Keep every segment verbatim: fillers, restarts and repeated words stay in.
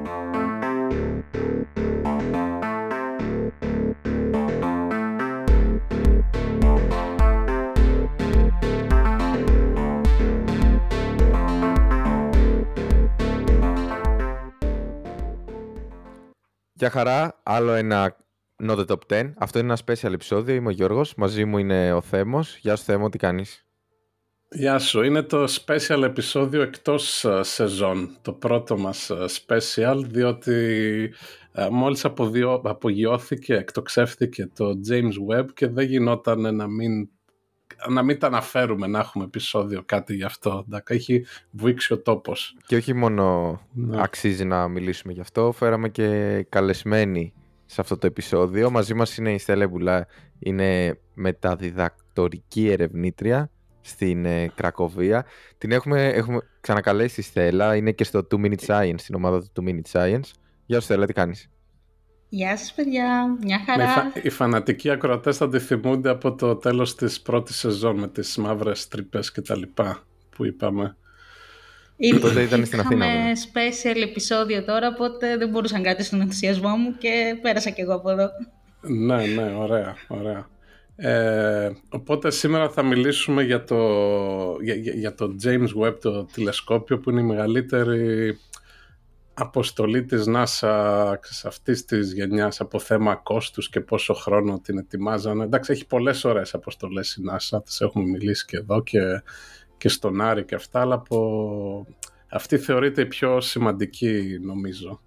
Γεια χαρά, άλλο ένα Not the Top δέκα. Αυτό είναι ένα special επεισόδιο. Είμαι ο Γιώργος, μαζί μου είναι ο Θέμος. Γεια σου Θέμο, τι κάνεις? Γεια σου, είναι το special επεισόδιο εκτός uh, σεζόν. Το πρώτο μας uh, special, διότι uh, μόλις αποδιο... απογειώθηκε, εκτοξεύθηκε το James Webb και δεν γινόταν να μην, να μην τα αναφέρουμε, να έχουμε επεισόδιο κάτι γι' αυτό. Εντάξει, έχει βουήξει ο τόπος. Και όχι μόνο ναι. αξίζει να μιλήσουμε γι' αυτό, φέραμε και καλεσμένοι σε αυτό το επεισόδιο. Μαζί μας είναι η Στέλλα Μπουλά, είναι μεταδιδακτορική ερευνήτρια στην ε, Κρακοβία. Την έχουμε, έχουμε ξανακαλέσει τη Στέλλα, είναι και στο two minute science, στην ομάδα του two minute science. Γεια σου Στέλλα, τι κάνεις? Γεια σας παιδιά, μια χαρά. Οι, φα... οι φανατικοί ακροατές θα τη θυμούνται από το τέλος της πρώτης σεζόν με τις μαύρες τρύπες και τα λοιπά που είπαμε. Τότε ήταν στην Αθήνα. Είχαμε special επεισόδιο τώρα, οπότε δεν μπορούσαν κάτι στον ενθουσιασμό μου και πέρασα κι εγώ από εδώ. Ναι, ναι, ωραία, ωραία. Ε, οπότε σήμερα θα μιλήσουμε για το, για, για το James Webb, το τηλεσκόπιο, που είναι η μεγαλύτερη αποστολή της NASA αυτής της γενιάς από θέμα κόστους και πόσο χρόνο την ετοιμάζανε. Εντάξει, έχει πολλές ωραίες αποστολές η NASA, τις έχουμε μιλήσει και εδώ και, και στον Άρη και αυτά, αλλά από... αυτή θεωρείται η πιο σημαντική νομίζω.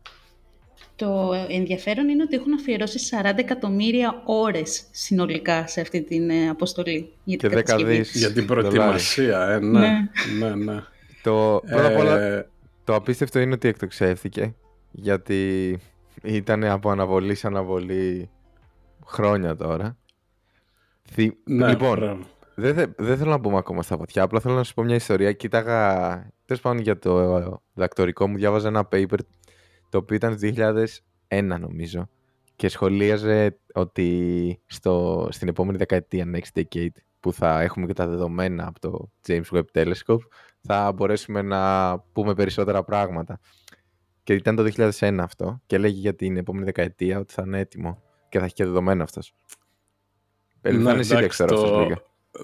Το ενδιαφέρον είναι ότι έχουν αφιερώσει σαράντα εκατομμύρια ώρες συνολικά σε αυτή την αποστολή. Για την και δέκα δις για την προετοιμασία, ε, ναι, ναι, ναι, ναι. Το, πρώτα απ' όλα, ε... το απίστευτο είναι ότι εκτοξεύθηκε, γιατί ήταν από αναβολή σε αναβολή χρόνια τώρα. Θυ... Ναι, λοιπόν, δεν, δε, δεν θέλω να πούμε ακόμα στα φωτιά, απλά θέλω να σου πω μια ιστορία. Κοίταγα, τέλος πάντων για το δακτορικό μου, διάβαζα ένα paper το οποίο ήταν το δύο χιλιάδες ένα νομίζω και σχολίαζε ότι στο, στην επόμενη δεκαετία, next decade, που θα έχουμε και τα δεδομένα από το James Webb Telescope, θα μπορέσουμε να πούμε περισσότερα πράγματα. Και ήταν το δύο χιλιάδες ένα αυτό και λέγει για την επόμενη δεκαετία ότι θα είναι έτοιμο και θα έχει και δεδομένα αυτός. Ναι, θα είναι σύνταξη τώρα αυτός πήγε.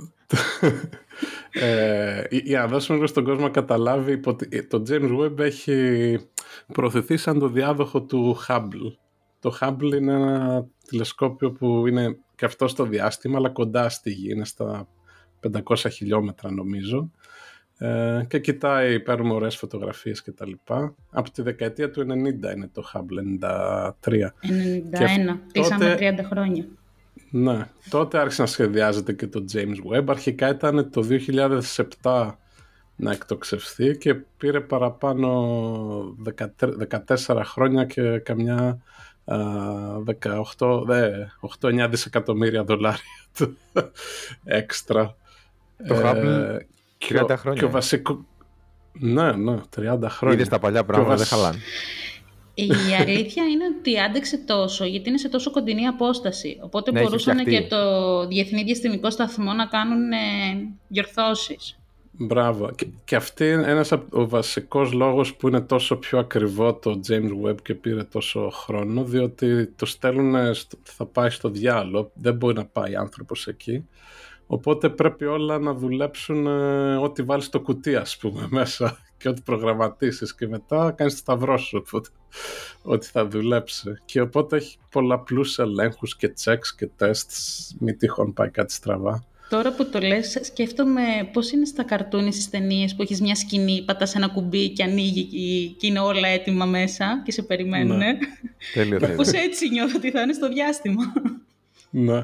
ε, για να δώσουμε λίγο στον κόσμο να καταλάβει, το James Webb έχει προωθηθεί σαν το διάδοχο του Hubble. Το Hubble είναι ένα τηλεσκόπιο που είναι και αυτό στο διάστημα, αλλά κοντά στη Γη, είναι στα πεντακόσια χιλιόμετρα νομίζω, ε, και κοιτάει, παίρνουμε ωραίες φωτογραφίες και τα λοιπά. Από τη δεκαετία του ενενήντα είναι το Hubble, ενενήντα τρία. ενενήντα ένα, κλείσαμε τότε... τριάντα χρόνια. Ναι, τότε άρχισε να σχεδιάζεται και το James Webb. Αρχικά ήταν το δύο χιλιάδες επτά να εκτοξευθεί και πήρε παραπάνω δεκατέσσερα χρόνια και καμιά δεκαοκτώ εννιά δισεκατομμύρια δολάρια έξτρα. Το Hubble τριάντα χρόνια. Και ο βασικό... Ναι, ναι, τριάντα χρόνια. Είδες τα παλιά πράγματα, βασ... δεν χαλάνε. Η αλήθεια είναι ότι άντεξε τόσο, γιατί είναι σε τόσο κοντινή απόσταση. Οπότε ναι, μπορούσαν και το Διεθνή Διαστημικό Σταθμό να κάνουν ε, διορθώσεις. Μπράβο. Και, και αυτή είναι ένας από ο βασικός λόγος που είναι τόσο πιο ακριβό το James Webb και πήρε τόσο χρόνο, διότι το στέλνουν, θα πάει στο διάλογο, δεν μπορεί να πάει άνθρωπος εκεί. Οπότε πρέπει όλα να δουλέψουν ε, ό,τι βάλεις στο κουτί, ας πούμε, μέσα και ό,τι προγραμματίσεις και μετά κάνεις το σταυρό σου ότι θα δουλέψει. Και οπότε έχει πολλαπλούς ελέγχους και checks και tests, μη τυχόν πάει κάτι στραβά. Τώρα που το λες, σκέφτομαι πώς είναι στα καρτούνι στις ταινίες που έχεις μια σκηνή, πατάς ένα κουμπί και ανοίγει και είναι όλα έτοιμα μέσα και σε περιμένουν. Ναι. Τέλειο, τέλειο. Πώς έτσι νιώθω ότι θα είναι στο διάστημα. Ναι.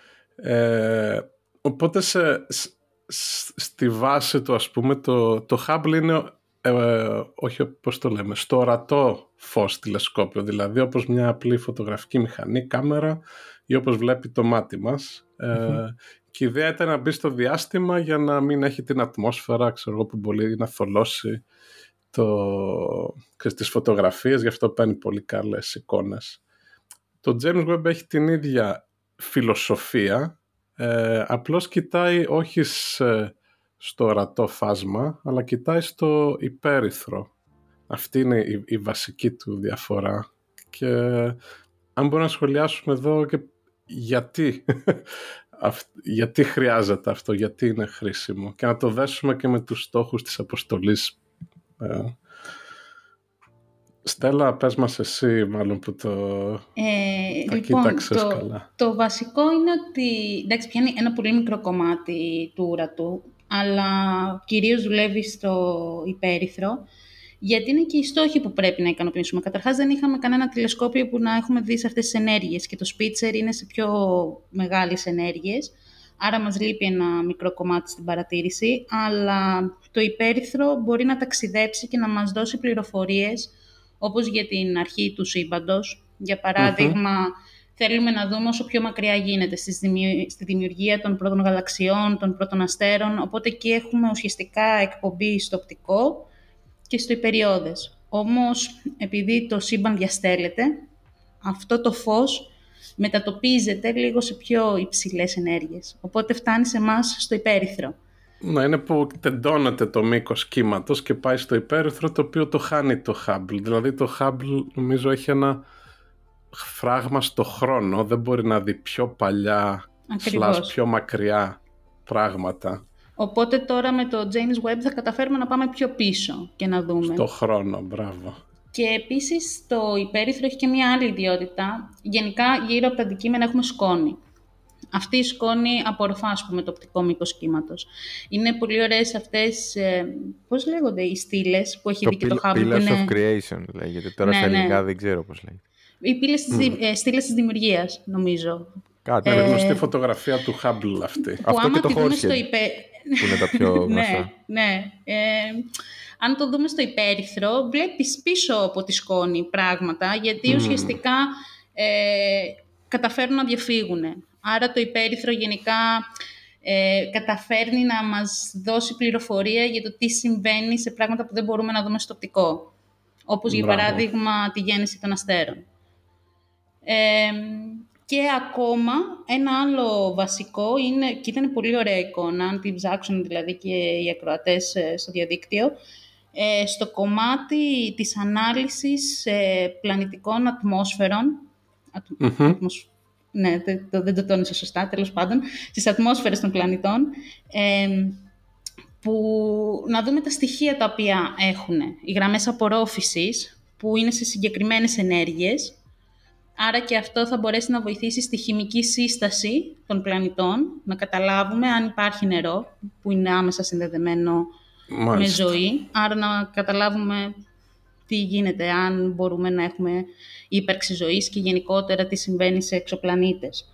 Ε, οπότε σε, στη βάση του, ας πούμε, το, το Hubble είναι, ε, όχι πώς το λέμε, στο ορατό φως τηλεσκόπιο, δηλαδή όπως μια απλή φωτογραφική μηχανή, κάμερα ή όπως βλέπει το μάτι μας. Mm-hmm. Ε, και η ιδέα ήταν να μπει στο διάστημα για να μην έχει την ατμόσφαιρα, ξέρω εγώ, που μπορεί να θολώσει το, τις φωτογραφίες, γι' αυτό παίρνει πολύ καλές εικόνες. Το James Webb έχει την ίδια φιλοσοφία, ε, απλώς κοιτάει όχι σε, στο ορατό φάσμα, αλλά κοιτάει στο υπέρυθρο Αυτή είναι η, η βασική του διαφορά. Και αν μπορούμε να σχολιάσουμε εδώ και γιατί, γιατί χρειάζεται αυτό, γιατί είναι χρήσιμο και να το δέσουμε και με τους στόχους της αποστολής. Ε, Στέλλα, πες μας εσύ μάλλον που το, ε, τα λοιπόν, κοίταξες το, καλά. Το βασικό είναι ότι, εντάξει, πιάνει ένα πολύ μικρό κομμάτι του ουρατού, αλλά κυρίως δουλεύει στο υπέρυθρο, γιατί είναι και οι στόχοι που πρέπει να ικανοποιήσουμε. Καταρχάς, δεν είχαμε κανένα τηλεσκόπιο που να έχουμε δει σε αυτές τις ενέργειες και το Spitzer είναι σε πιο μεγάλες ενέργειες, άρα μας λείπει ένα μικρό κομμάτι στην παρατήρηση, αλλά το υπέρυθρο μπορεί να ταξιδέψει και να μας δώσει πληροφορίες, όπως για την αρχή του σύμπαντος. Για παράδειγμα, mm-hmm. θέλουμε να δούμε όσο πιο μακριά γίνεται στη δημιουργία των πρώτων γαλαξιών, των πρώτων αστέρων, οπότε εκεί έχουμε ουσιαστικά εκπομπή στο οπτικό και στο υπεριώδες. Όμως, επειδή το σύμπαν διαστέλλεται, αυτό το φως μετατοπίζεται λίγο σε πιο υψηλές ενέργειες. Οπότε φτάνει σε εμάς στο υπέρυθρο. Να είναι που τεντώνεται το μήκος κύματος και πάει στο υπέρυθρο, το οποίο το χάνει το Hubble. Δηλαδή το Hubble νομίζω έχει ένα φράγμα στο χρόνο. Δεν μπορεί να δει πιο παλιά, slash πιο μακριά πράγματα. Οπότε τώρα με το James Webb θα καταφέρουμε να πάμε πιο πίσω και να δούμε. Στο χρόνο, μπράβο. Και επίσης το υπέρυθρο έχει και μια άλλη ιδιότητα. Γενικά γύρω από τα αντικείμενα έχουμε σκόνη. Αυτή η σκόνη απορροφά, ας πούμε, το οπτικό μήκος κύματος. Είναι πολύ ωραίες αυτές, ε, πώς λέγονται, οι στήλες που έχει το δει και το Hubble. Pillars είναι... of Creation λέγεται. Τώρα ναι, στα ελληνικά ναι. δεν ξέρω πώς λέγεται. Οι πύλες της, mm. ε, στήλες της δημιουργίας, νομίζω. Κάτι. Είναι ε, γνωστή φωτογραφία του Hubble αυτή. Που αυτό άμα και το τη δούμε Horshead, στο υπέ... που είναι τα πιο γνωστά. ναι, ναι. Ε, αν το δούμε στο υπέρυθρο, βλέπεις πίσω από τη σκόνη πράγματα, γιατί mm. ουσιαστικά ε, καταφέρουν να διαφύγουν. Άρα το υπέρυθρο γενικά ε, καταφέρνει να μας δώσει πληροφορία για το τι συμβαίνει σε πράγματα που δεν μπορούμε να δούμε στο οπτικό. Όπως για Μπράβο. παράδειγμα τη γέννηση των αστέρων. Ε, και ακόμα ένα άλλο βασικό είναι, και ήταν πολύ ωραία εικόνα, αν την ψάξουν δηλαδή και οι ακροατές ε, στο διαδίκτυο, ε, στο κομμάτι της ανάλυσης ε, πλανητικών ατμόσφαιρων, Mm-hmm. ατμοσ... ναι, δεν, δεν το τόνισα σωστά, τέλος πάντων, στις ατμόσφαιρες των πλανητών, ε, που να δούμε τα στοιχεία τα οποία έχουν, οι γραμμές απορρόφησης, που είναι σε συγκεκριμένες ενέργειες, άρα και αυτό θα μπορέσει να βοηθήσει στη χημική σύσταση των πλανητών, να καταλάβουμε αν υπάρχει νερό, που είναι άμεσα συνδεδεμένο Μάλιστα. με ζωή, άρα να καταλάβουμε τι γίνεται, αν μπορούμε να έχουμε ύπαρξη ζωής και γενικότερα τι συμβαίνει σε εξωπλανήτες.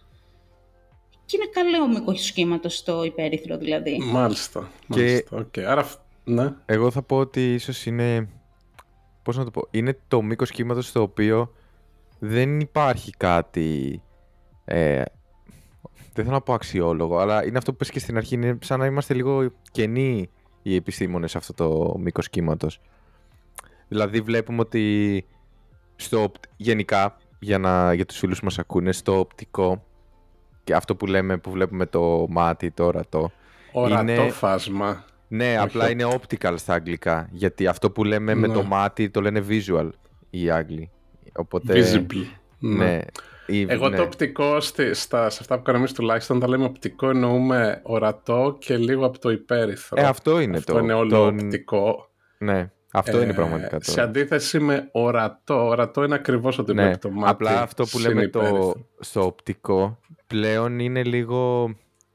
Και είναι καλό μήκος σχήματος στο υπέρυθρο δηλαδή. Μάλιστα. Και μάλιστα. Okay. Άρα, ναι. Εγώ θα πω ότι ίσως είναι, πώς να το πω, είναι το μήκος κύματος στο οποίο δεν υπάρχει κάτι, ε, δεν θέλω να πω αξιόλογο, αλλά είναι αυτό που πες και στην αρχή, είναι σαν να είμαστε λίγο κενοί οι επιστήμονες σε αυτό το μήκος κύματος. Δηλαδή βλέπουμε ότι στο, γενικά, για, να, για τους φίλους που μας ακούνε, στο οπτικό, και αυτό που λέμε, που βλέπουμε το μάτι, το ορατό. Ορατό είναι... φάσμα. Ναι, όχι, απλά είναι optical στα αγγλικά. Γιατί αυτό που λέμε ναι. με το μάτι το λένε visual οι Άγγλοι. Οπότε... Visible. Ναι. ναι. Εγώ ναι. το οπτικό, στη, στα, σε αυτά που κάνουμε εμείς τουλάχιστον, όταν λέμε οπτικό εννοούμε ορατό και λίγο από το υπέρυθρο. Ε, αυτό είναι αυτό το. είναι όλο το... οπτικό. Ναι. Αυτό ε, είναι πραγματικά το. Σε αντίθεση με ορατό, ορατό είναι ακριβώς ότι ναι, βλέπει το μάτι. Απλά αυτό που λέμε το, στο οπτικό πλέον είναι λίγο.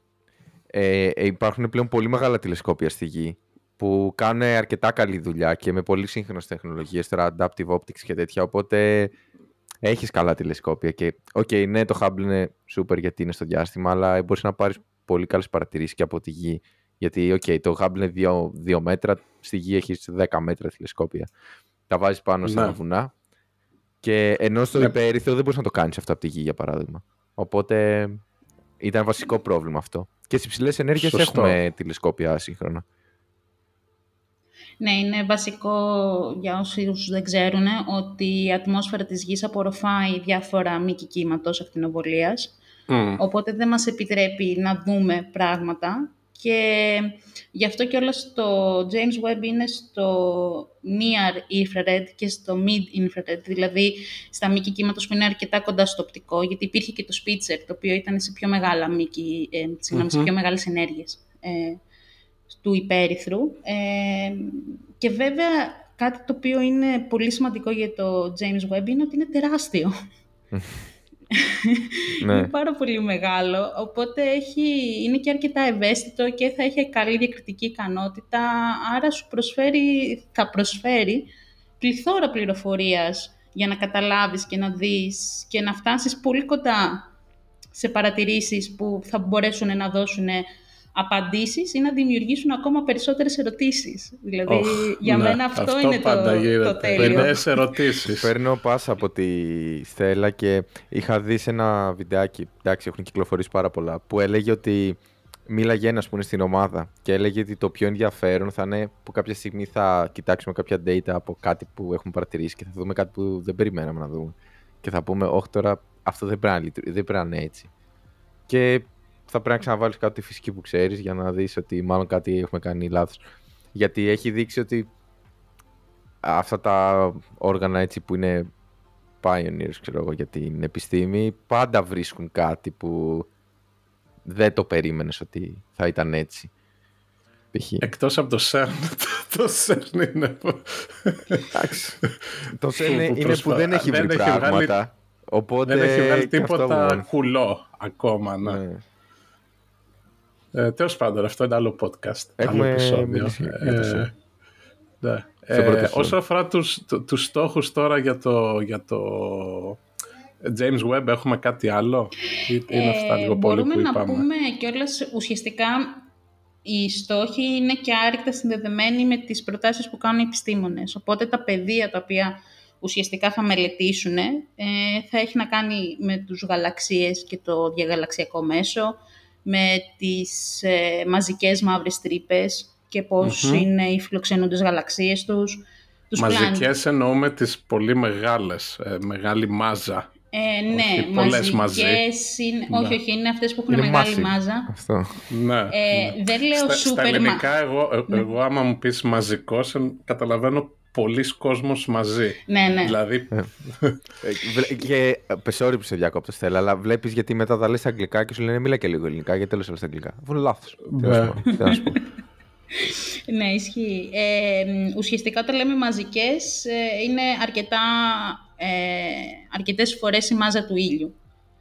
Ε, ε, υπάρχουν πλέον πολύ μεγάλα τηλεσκόπια στη γη που κάνουν αρκετά καλή δουλειά και με πολύ σύγχρονες τεχνολογίες, τώρα adaptive optics και τέτοια. Οπότε έχεις καλά τηλεσκόπια. Και οκ, okay, ναι, το Hubble είναι super γιατί είναι στο διάστημα, αλλά μπορείς να πάρεις πολύ καλές παρατηρήσεις και από τη γη. Γιατί, οκ, okay, το Hubble είναι δύο μέτρα, στη γη έχεις δέκα μέτρα τηλεσκόπια. Τα βάζεις πάνω στα ναι. βουνά. Και ενώ στο ναι. υπέρυθρο δεν μπορείς να το κάνεις αυτό από τη γη, για παράδειγμα. Οπότε ήταν βασικό πρόβλημα αυτό. Και στις υψηλές ενέργειες έχουμε τηλεσκόπια σύγχρονα. Ναι, είναι βασικό για όσους δεν ξέρουν ότι η ατμόσφαιρα της γης απορροφάει διάφορα μήκη κύματος ακτινοβολίας. Mm. Οπότε δεν μας επιτρέπει να δούμε πράγματα. και γι' αυτό και όλα στο James Webb είναι στο Near Infrared και στο Mid Infrared, δηλαδή στα μήκη κύματος που είναι αρκετά κοντά στο οπτικό, γιατί υπήρχε και το Spitzer, το οποίο ήταν σε πιο μεγάλα μήκη, ε, συγγνώμη, mm-hmm. σε πιο μεγάλες ενέργειες ε, του υπέρυθρου. Ε, και βέβαια κάτι το οποίο είναι πολύ σημαντικό για το James Webb είναι ότι είναι τεράστιο. Ναι. Είναι πάρα πολύ μεγάλο, οπότε έχει, είναι και αρκετά ευαίσθητο και θα έχει καλή διακριτική ικανότητα, άρα σου προσφέρει, θα προσφέρει πληθώρα πληροφορίας για να καταλάβεις και να δεις και να φτάσεις πολύ κοντά σε παρατηρήσεις που θα μπορέσουν να δώσουν απαντήσεις ή να δημιουργήσουν ακόμα περισσότερες ερωτήσεις. Δηλαδή, oh, για ναι, μένα αυτό, αυτό είναι το, το τέλειο. Νέες ερωτήσεις. Παίρνω πάσα από τη Στέλλα και είχα δει σε ένα βιντεάκι, εντάξει, έχουν κυκλοφορήσει πάρα πολλά, που έλεγε ότι μίλαγε ένας που είναι στην ομάδα και έλεγε ότι το πιο ενδιαφέρον θα είναι που κάποια στιγμή θα κοιτάξουμε κάποια data από κάτι που έχουμε παρατηρήσει και θα δούμε κάτι που δεν περιμέναμε να δούμε. Και θα πούμε, όχι τώρα, αυτό δεν πρέπει να, δεν πρέπει να είναι έτσι. Και θα πρέπει να ξαναβάλεις κάτι τη φυσική που ξέρεις για να δεις ότι μάλλον κάτι έχουμε κάνει λάθος. Γιατί έχει δείξει ότι αυτά τα όργανα έτσι που είναι pioneers, ξέρω εγώ, για την επιστήμη, πάντα βρίσκουν κάτι που δεν το περίμενες ότι θα ήταν έτσι. Εκτός από το σέρν, το σέρν είναι που... Εντάξει, το σέρν είναι που δεν έχει βρει πράγματα. Οπότε δεν έχει βγάλει τίποτα κουλό ακόμα, ναι. ναι. Ε, τέλος πάντων, αυτό είναι άλλο podcast. Έχουμε άλλο επεισόδιο. Ε, ναι. ε, όσο αφορά τους, του, τους στόχους τώρα για το, για το James Webb, έχουμε κάτι άλλο? Ή είναι αυτά λίγο ε, πολύ μπορούμε που να είπαμε? πούμε κιόλας, ουσιαστικά οι στόχοι είναι και άρρηκτα συνδεδεμένοι με τις προτάσεις που κάνουν οι επιστήμονες. Οπότε τα πεδία τα οποία ουσιαστικά θα μελετήσουν ε, θα έχει να κάνει με τους γαλαξίες και το διαγαλαξιακό μέσο, με τις ε, μαζικές μαύρες τρύπες και πώς mm-hmm. είναι οι φιλοξενούντες γαλαξίες τους. Τους μαζικές πλάνη... εννοούμε τις πολύ μεγάλες, ε, μεγάλη μάζα. Ε, ναι, όχι, μαζικές μαζί. είναι, ναι. όχι, όχι, είναι αυτές που έχουν είναι μεγάλη μάση. μάζα. Αυτό. Ναι, ε, ναι. Δεν λέω στα, σούπερ... Στα ελληνικά, εγώ, ναι. εγώ άμα μου πεις μαζικός, καταλαβαίνω πολλής κόσμος μαζί. Ναι, ναι. Δηλαδή... και sorry που σε διακόπτω, Στέλλα, αλλά βλέπεις γιατί μετά τα λες στα αγγλικά και σου λένε μίλα και λίγο ελληνικά, γιατί τέλος όλα στα αγγλικά. Αυτό είναι λάθος. Τι να σου πω. Ναι, ισχύει. Ε, ουσιαστικά όταν λέμε μαζικές, ε, είναι αρκετά, ε, αρκετές φορές η μάζα του ήλιου.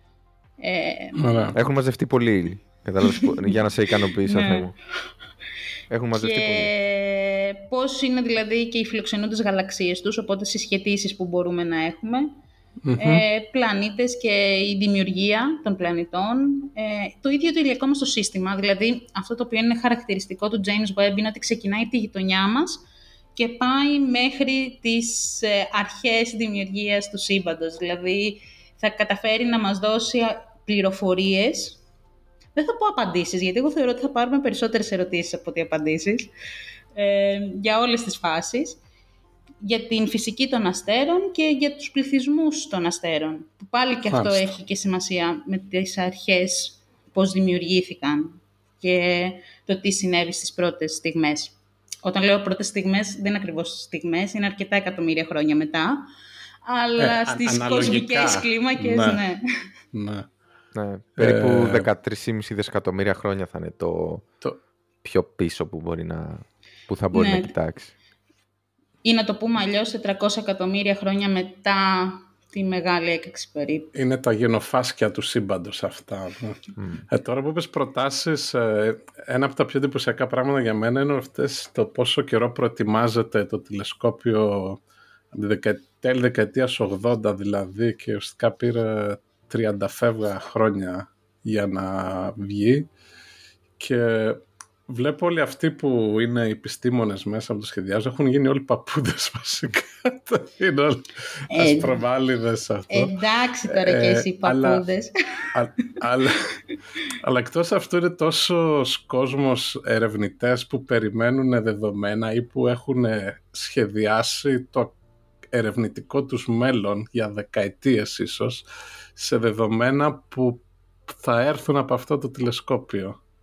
Ε, Έχουν μαζευτεί πολύ ήλιοι, για να σε ικανοποιήσω, ναι. Θεέ μου. Έχουν μαζευτεί και πολύ. Πώς είναι δηλαδή και οι φιλοξενούντες γαλαξίες τους, οπότε συσχετήσεις που μπορούμε να έχουμε. Mm-hmm. Ε, πλανήτες και η δημιουργία των πλανητών. Ε, το ίδιο το ηλιακό μας το σύστημα, δηλαδή αυτό το οποίο είναι χαρακτηριστικό του James Webb είναι ότι ξεκινάει τη γειτονιά μας και πάει μέχρι τις ε, αρχές δημιουργίας του σύμπαντος. Δηλαδή θα καταφέρει να μας δώσει πληροφορίες. Δεν θα πω απαντήσεις, γιατί εγώ θεωρώ ότι θα πάρουμε περισσότερες ερωτήσεις από ό,τι απαντήσεις ε, για όλες τις φάσεις. Για την φυσική των αστέρων και για τους πληθυσμούς των αστέρων. Που πάλι και αυτό Φάστε. έχει και σημασία με τις αρχές, πώς δημιουργήθηκαν και το τι συνέβη στις πρώτες στιγμές. Όταν λέω πρώτες στιγμές, δεν είναι ακριβώς στιγμές, είναι αρκετά εκατομμύρια χρόνια μετά, αλλά ε, στις κοσμικές κλίμακες, ναι. ναι. ναι. ναι. Περίπου ε, δεκατρία κόμμα πέντε δισεκατομμύρια χρόνια θα είναι το, το... πιο πίσω που, μπορεί να, που θα μπορεί ναι. να κοιτάξει. Ή να το πούμε αλλιώς, τετρακόσια εκατομμύρια χρόνια μετά τη μεγάλη έκρηξη περίπου. Είναι τα γενοφάσκια του σύμπαντος αυτά. Mm. Ε, τώρα που είπες προτάσεις, ε, ένα από τα πιο εντυπωσιακά πράγματα για μένα είναι αυτές το πόσο καιρό προετοιμάζεται το τηλεσκόπιο από τη δεκα, τέλη δεκαετίας ογδόντα δηλαδή και ουσιαστικά πήρε τριάντα φεύγα χρόνια για να βγει και... Βλέπω όλοι αυτοί που είναι επιστήμονες μέσα από το σχεδιάζω έχουν γίνει όλοι παππούδες βασικά. Είναι όλοι ε, ασπρομάλιδες αυτό. Εντάξει τώρα ε, και εσύ παππούδες. Αλλά, αλλά, αλλά εκτός αυτού είναι τόσος κόσμος ερευνητές που περιμένουν δεδομένα ή που έχουν σχεδιάσει το ερευνητικό τους μέλλον για δεκαετίες ίσως σε δεδομένα που θα έρθουν από αυτό το τηλεσκόπιο.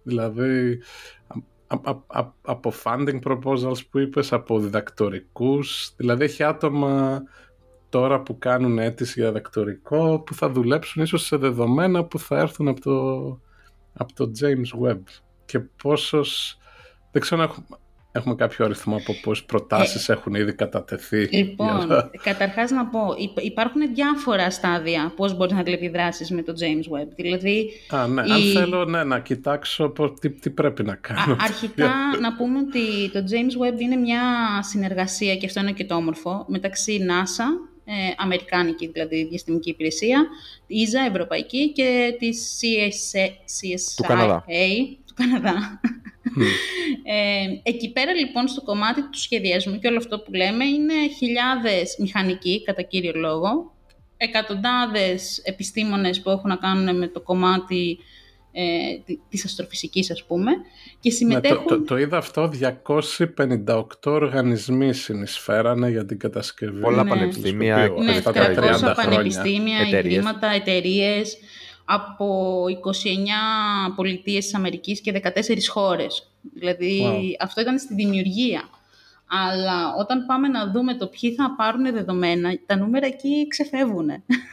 Δηλαδή, α, α, α, από funding proposals που είπες, από διδακτορικούς, δηλαδή έχει άτομα τώρα που κάνουν αίτηση για διδακτορικό που θα δουλέψουν ίσως σε δεδομένα που θα έρθουν από το, από το James Webb. Και πόσος, δεν ξέρω αν έχουμε, έχουμε κάποιο αριθμό από πόσες προτάσεις ε, έχουν ήδη κατατεθεί. Λοιπόν, για... καταρχάς να πω, υπάρχουν διάφορα στάδια πώς μπορείς να αλληλεπιδράσεις με το James Webb. Δηλαδή, Α, ναι, η... αν θέλω ναι, να κοιτάξω τι, τι πρέπει να κάνω. Α, αρχικά να πούμε ότι το James Webb είναι μια συνεργασία, και αυτό είναι και το όμορφο, μεταξύ NASA, ε, Αμερικάνικη δηλαδή διαστημική υπηρεσία, η ι ες έι Ευρωπαϊκή και της σι ες άι του Καναδά. του Καναδά. Mm. Ε, εκεί πέρα λοιπόν στο κομμάτι του σχεδιασμού και όλο αυτό που λέμε είναι χιλιάδες μηχανικοί κατά κύριο λόγο, εκατοντάδες επιστήμονες που έχουν να κάνουν με το κομμάτι ε, της αστροφυσικής ας πούμε και συμμετέχουν... Ναι, το, το, το είδα αυτό, διακόσιοι πενήντα οκτώ οργανισμοί συνεισφέρανε για την κατασκευή. Πολλά ναι. πανεπιστήμια, ναι, τριακόσια πανεπιστήμια, ιδρύματα, εταιρείες από είκοσι εννιά πολιτείες της Αμερικής και δεκατέσσερις χώρες. Δηλαδή, wow. αυτό ήταν στη δημιουργία. Αλλά όταν πάμε να δούμε το ποιοι θα πάρουν δεδομένα, τα νούμερα εκεί ξεφεύγουν.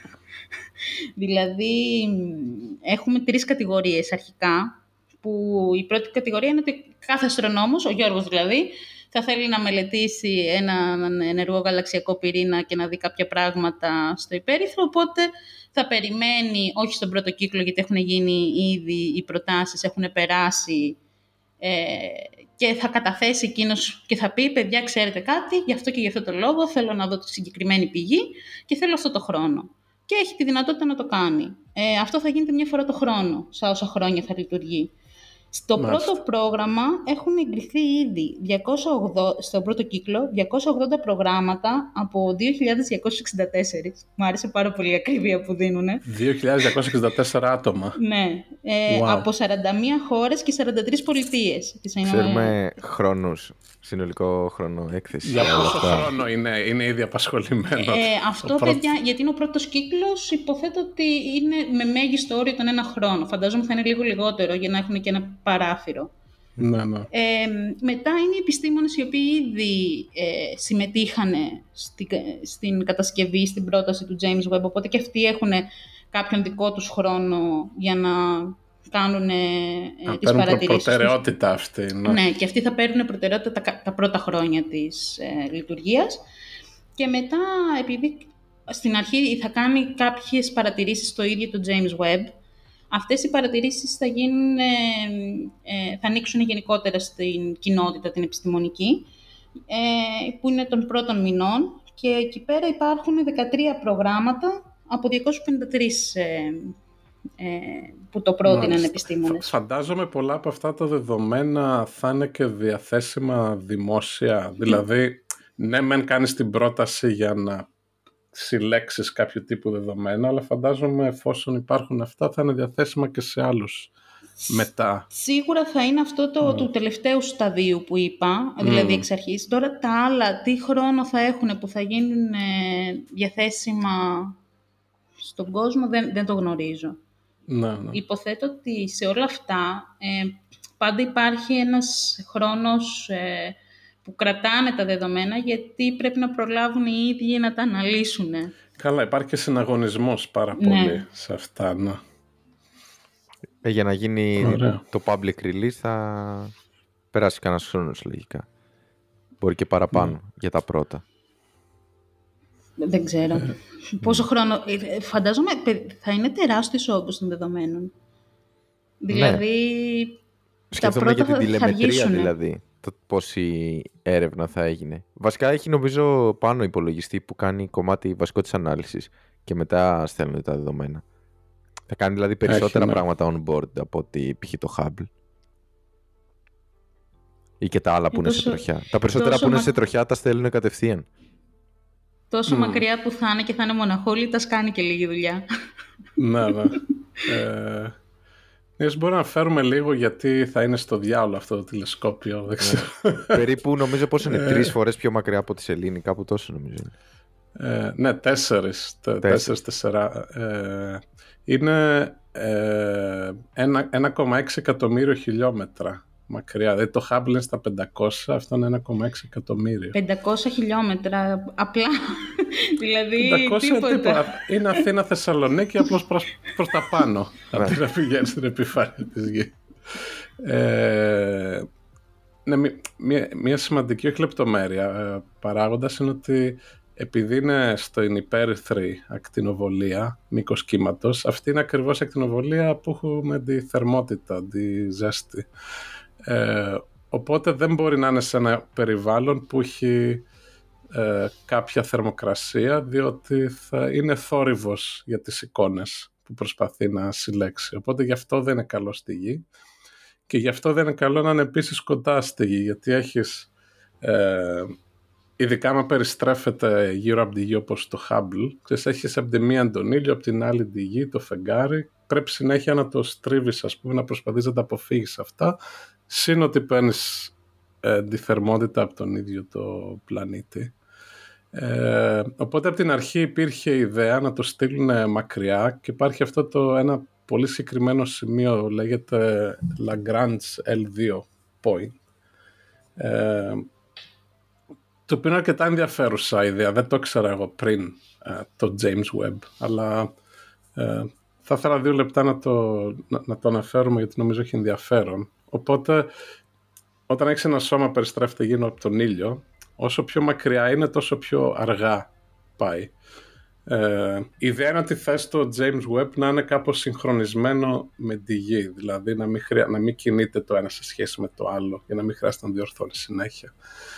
Δηλαδή, έχουμε τρεις κατηγορίες αρχικά, που η πρώτη κατηγορία είναι ότι κάθε αστρονόμος, ο Γιώργος δηλαδή, θα θέλει να μελετήσει έναν ενεργό γαλαξιακό πυρήνα και να δει κάποια πράγματα στο υπέρυθρο, οπότε θα περιμένει, όχι στον πρώτο κύκλο, γιατί έχουν γίνει ήδη οι προτάσεις, έχουν περάσει ε, και θα καταθέσει εκείνος και θα πει, παιδιά, ξέρετε κάτι, γι' αυτό και γι' αυτό το λόγο θέλω να δω τη συγκεκριμένη πηγή και θέλω αυτό το χρόνο. Και έχει τη δυνατότητα να το κάνει. Ε, αυτό θα γίνεται μια φορά το χρόνο, σε όσα χρόνια θα λειτουργεί. Στο Μάλιστα. πρώτο πρόγραμμα έχουν εγκριθεί ήδη διακόσια ογδόντα, στον πρώτο κύκλο διακόσια ογδόντα προγράμματα από δύο χιλιάδες διακόσιες εξήντα τέσσερα. Μου άρεσε πάρα πολύ η ακρίβεια που δίνουν. δύο χιλιάδες διακόσια εξήντα τέσσερα άτομα. Ναι, ε, wow. από σαράντα μία χώρες και σαράντα τρεις πολιτείες. Ξέρουμε χρόνους, συνολικό χρόνο έκθεση. Για πόσο χρόνο είναι, είναι ήδη απασχολημένο. Ε, αυτό, πρώτο... παιδιά, γιατί είναι ο πρώτος κύκλος, υποθέτω ότι είναι με μέγιστο όριο τον ένα χρόνο. Φαντάζομαι θα είναι λίγο λιγότερο για να έχουν και ένα παράθυρο. Ναι, ναι. Ε, μετά είναι οι επιστήμονες οι οποίοι ήδη ε, συμμετείχαν στην, στην κατασκευή, στην πρόταση του James Webb, οπότε και αυτοί έχουν κάποιον δικό τους χρόνο για να κάνουν ε, τις παρατηρήσεις. Προ, προτεραιότητα αυτή. Ναι. ναι, και αυτοί θα παίρνουν προτεραιότητα τα, τα πρώτα χρόνια της ε, λειτουργίας. Και μετά, επειδή στην αρχή θα κάνει κάποιες παρατηρήσεις στο ίδιο το James Webb, αυτές οι παρατηρήσεις θα, γίνουν, ε, ε, θα ανοίξουν γενικότερα στην κοινότητα την επιστημονική, ε, που είναι των πρώτων μηνών, και εκεί πέρα υπάρχουν δεκατρία προγράμματα από διακόσιους πενήντα τρεις ε, ε, που το πρότειναν επιστήμονες. Φαντάζομαι πολλά από αυτά τα δεδομένα θα είναι και διαθέσιμα δημόσια. Mm. Δηλαδή, ναι, μεν κάνεις την πρόταση για να συλλέξεις κάποιο τύπου δεδομένα, αλλά φαντάζομαι εφόσον υπάρχουν αυτά θα είναι διαθέσιμα και σε άλλους μετά. Σίγουρα θα είναι αυτό το mm. του τελευταίου σταδίου που είπα, δηλαδή mm. εξ αρχής. Τώρα τα άλλα, τι χρόνο θα έχουν που θα γίνουν ε, διαθέσιμα στον κόσμο, δεν, δεν το γνωρίζω. Ναι, ναι. Υποθέτω ότι σε όλα αυτά ε, πάντα υπάρχει ένας χρόνος ε, που κρατάνε τα δεδομένα, γιατί πρέπει να προλάβουν οι ίδιοι να τα αναλύσουν. Καλά, υπάρχει και συναγωνισμός πάρα ναι. πολύ σε αυτά. Ναι. Ε, για να γίνει Ωραία. το public release θα περάσει κανένας χρόνος λογικά. Μπορεί και παραπάνω ναι. για τα πρώτα. Δεν ξέρω. Ε, Πόσο ε. χρόνο... Φαντάζομαι θα είναι τεράστιος όγκος των δεδομένων. Ναι. Δηλαδή... Σκεφτόμουν για την τηλεμετρία δηλαδή. Το πόση έρευνα θα έγινε. Βασικά έχει νομίζω πάνω υπολογιστή που κάνει κομμάτι βασικό της ανάλυσης και μετά στέλνουν τα δεδομένα. Θα κάνει δηλαδή περισσότερα έχει, πράγματα ναι. on board από ότι π.χ. το Hubble. Ή και τα άλλα που ε, είναι τόσο, σε τροχιά. Τα περισσότερα που είναι μα... σε τροχιά τα στέλνουν κατευθείαν. Τόσο mm. μακριά που θα είναι και θα είναι μοναχόλοι, τα σκάνει και λίγη δουλειά. Ναι, ναι. ε... Ίσως μπορούμε να φέρουμε λίγο γιατί θα είναι στο διάολο αυτό το τηλεσκόπιο. Δεν ξέρω. Περίπου νομίζω πόσο είναι, τρεις φορές πιο μακριά από τη σελήνη, κάπου τόσο νομίζω. Ε, ναι, τέσσερις, τέσσερις, τέσσερα. Ε, είναι ε, ένα κόμμα έξι εκατομμύριο χιλιόμετρα μακριά. Δηλαδή το Hubble είναι στα πεντακόσια, αυτό είναι ένα κόμμα έξι εκατομμύριο. πεντακόσια χιλιόμετρα, απλά, δηλαδή πεντακόσια τίποτα. τίποτα. Είναι Αθήνα-Θεσσαλονίκη, απλώς προς, προς τα πάνω, αντί να πηγαίνει στην επιφάνεια της Γης. Ε, ναι, μια, μια σημαντική όχι λεπτομέρεια ε, παράγοντας είναι ότι επειδή είναι στην υπέρυθρη ακτινοβολία μήκος κύματος, αυτή είναι ακριβώς η ακτινοβολία που έχουμε τη θερμότητα, τη ζέστη. Ε, οπότε δεν μπορεί να είναι σε ένα περιβάλλον που έχει ε, κάποια θερμοκρασία, διότι θα είναι θόρυβος για τις εικόνες που προσπαθεί να συλλέξει. Οπότε γι' αυτό δεν είναι καλό στη Γη. Και γι' αυτό δεν είναι καλό να είναι επίσης κοντά στη Γη, γιατί έχεις, ε, ειδικά άμα περιστρέφεται γύρω από τη Γη όπως το Hubble, ξέρεις, έχεις από τη μία τον ήλιο, από την άλλη τη Γη, το φεγγάρι, πρέπει συνέχεια να το στρίβεις, ας πούμε, να προσπαθείς να τα αποφύγεις αυτά, σύν ότι παίρνεις ε, τη θερμότητα από τον ίδιο το πλανήτη. Ε, οπότε από την αρχή υπήρχε ιδέα να το στείλουν μακριά και υπάρχει αυτό το ένα πολύ συγκεκριμένο σημείο, λέγεται Lagrange ελ δύο point, ε, το οποίο είναι αρκετά ενδιαφέρουσα ιδέα, δεν το ήξερα εγώ πριν ε, το James Webb, αλλά ε, θα ήθελα δύο λεπτά να το, να, να το αναφέρουμε γιατί νομίζω έχει ενδιαφέρον. Οπότε όταν έχεις ένα σώμα περιστρέφεται γύρω από τον ήλιο, όσο πιο μακριά είναι τόσο πιο αργά πάει. Ε, η ιδέα είναι ότι θες το James Webb να είναι κάπως συγχρονισμένο με τη Γη, δηλαδή να μην, χρεια... να μην κινείται το ένα σε σχέση με το άλλο για να μην χρειάζεται να διορθώνει συνέχεια.